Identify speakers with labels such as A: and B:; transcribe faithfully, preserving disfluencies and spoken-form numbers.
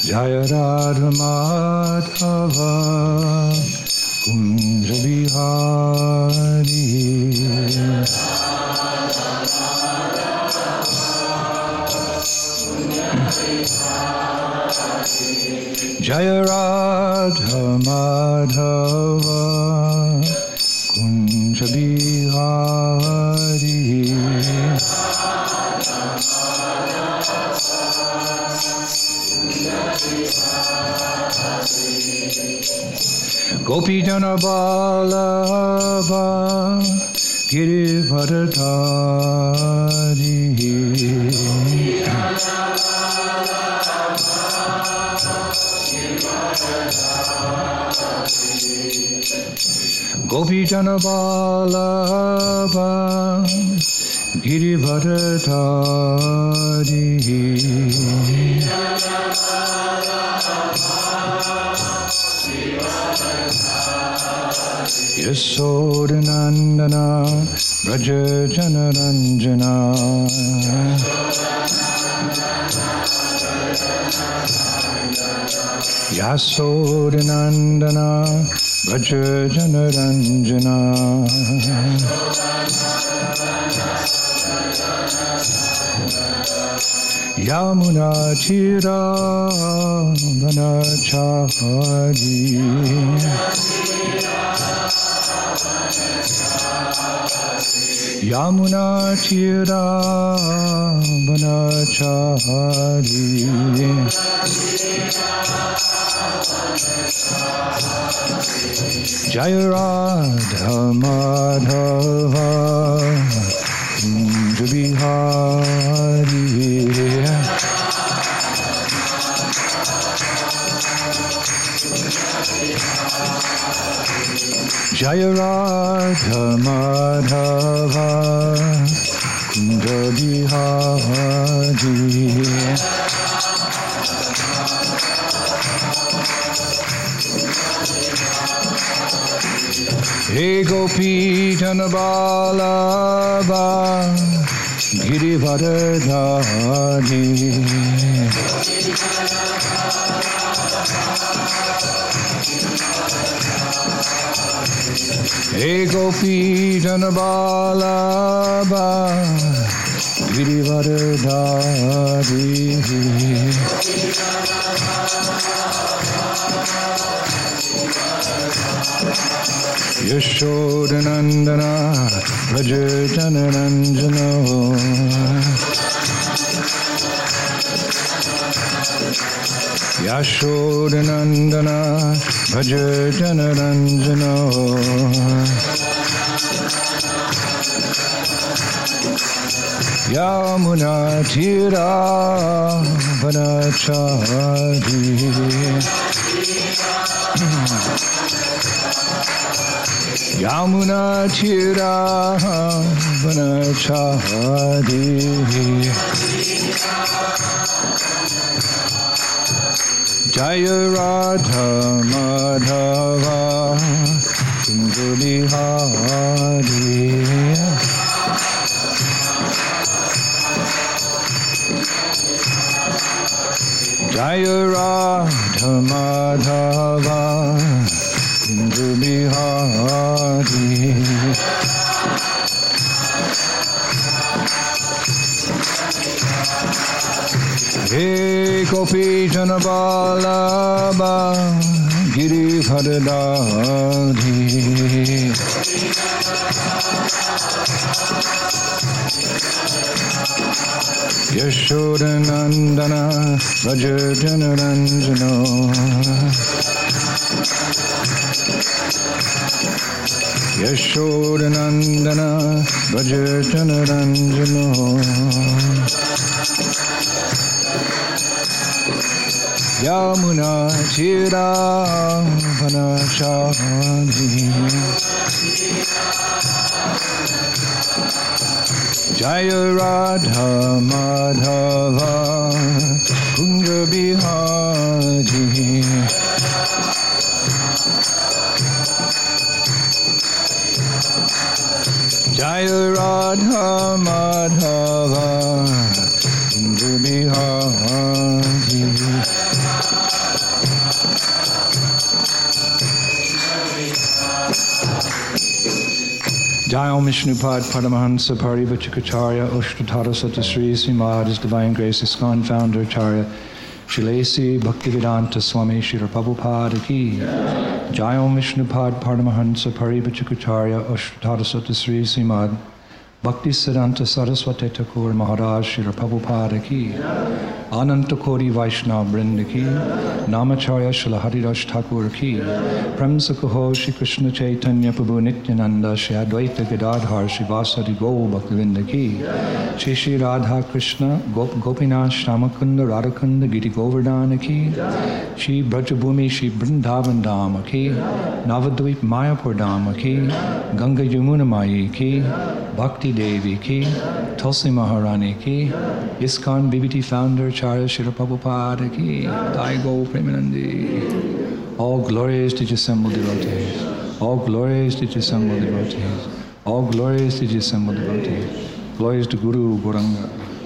A: Jaya Radha Madhava Kunja Bihari Jaya Radha Madhava Kunja Bihari Gopi Jana Vallabha Girivardhari Gopi Jana Vallabha Girivardhari Yasodhanandana Braja Janaranjana Yasodhanandana Braja Janaranjana Yamuna Tira Vanachari Yamuna Tira Vanachari Jaya Radha Madhava Kunja Bihari Jaya Radha Madhava Kunja Bihari Hey Gopi Jana Vallabha Girivardhari Hey Gopi Jana Vallabha Girivardhari Yashodhanandana Braja Janaranjana Yashodhanandana Braja Janaranjana Yamuna Tira Vanachari Yamuna Tira Vanachari Jaya Radha Madhava Kunja Bihari Jaya Radha Madhava Kunja Bihari Hey Gopi Jana Vallabha Girivardhari Yashodhanandana Braja Janaranjana Yashodhanandana Braja Janaranjana Yamuna Tira Vanachari Jaya Radha Madhava Kunja Bihari Jaya Radha Madhava Kunja Bihari Jai Om Vishnupad Paramahansa Parivachikacharya Ushtatara Satasri Srimad His Divine Grace ISKCON Founder Acharya Shilesi Bhaktivedanta Swami Srila Prabhupada Ki. Jai Om Vishnupad Paramahansa Parivachikacharya Ushtatara Satasri Srimad Bhakti Siddhanta Saraswati Thakur Maharaj Srila Prabhupada Ki. Ananta Koti Vaishnava Vrinda Ki. Namacharya Srila Haridas Thakur Ki. Premsa Kaho Shri Krishna Chaitanya Prabhu Nityananda Shri Advaita Gadadhar Shri Vasadi Gaur Bhaktivinda Ki. Shri Shri Radha Krishna Gop Gopinath Shyamakunda Radhakunda Giri Govardhana Ki. Shri Brajabhumi Shri Vrindavan Dhama Ki. Navadvip Mayapur Dhama Ki. Ganga Yamuna Mayi Ki. Bhakti Devi Ki. Tulsi Maharani Ki. ISKCON B B T Founder Acharya Srila Prabhupada Ki. Jai Gaur Premanandi. All glories to the assembled devotees. All glories to the assembled devotees. All glories to the assembled devotees. Glories to Guru Gauranga.